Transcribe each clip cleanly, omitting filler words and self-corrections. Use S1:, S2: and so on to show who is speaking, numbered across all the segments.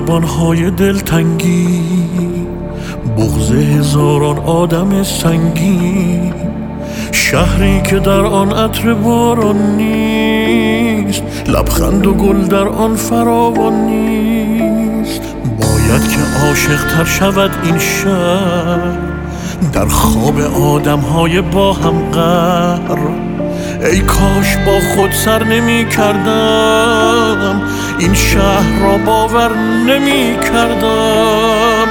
S1: بیابانهای دلتنگی، بغض هزاران آدم سنگی، شهری که در آن عطر باران نیست، لبخند و گل در آن فراوان نیست. باید که عاشق تر شود این شهر در خواب آدمهای با هم قهر. ای کاش با خود سر نمی کردم، این شهر را باور نمی کردم.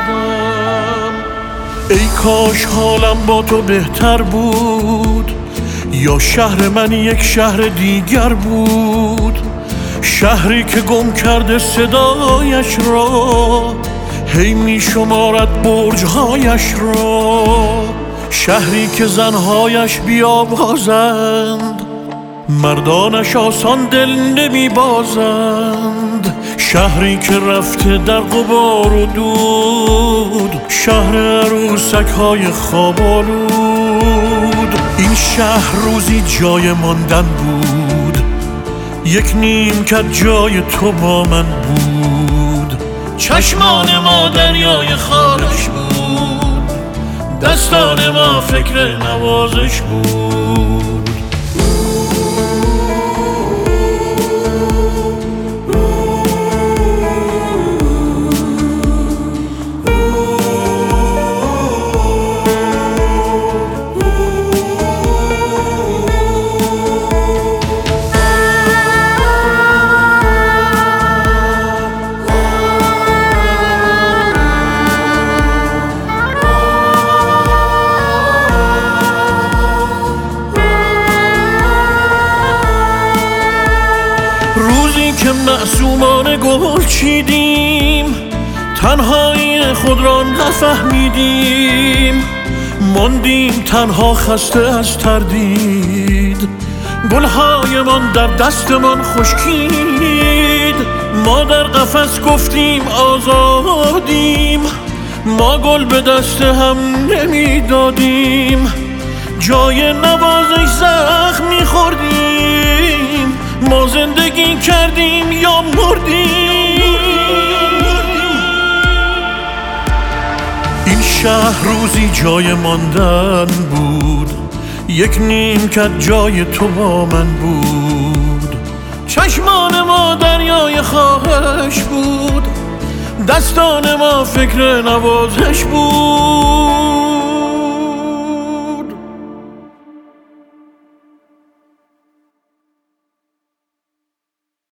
S1: ای کاش حالم با تو بهتر بود، یا شهر من یک شهر دیگر بود. شهری که گم کرده صدایش را، هی می شمارد برج‌هایش را. شهری که زنهایش بیابازند، مردانش آسان دل نمی بازند. شهری که رفته در غبار و دود، شهر عروسک های خواب آلود. این شهر روزی جای ماندن بود، یک نیمکت جای تو با من بود. چشمان ما دریای خارش بود، دستان ما فکر نوازش بود. روزی که معصومانه گل چیدیم، تنهایی خود را نفهمیدیم. ماندیم تنها خسته از تردید، گلهایمان در دستمان خشکید. ما در قفس گفتیم آزادیم، ما گل به دست هم نمیدادیم. جای نوازش زخم میخوردیم، ما زندگی کردیم یا مردیم. این شهر روزی جای ماندن بود، یک نیمکت جای تو با من بود. چشمان ما دریای خواهش بود، دستان ما فکر نوازش بود.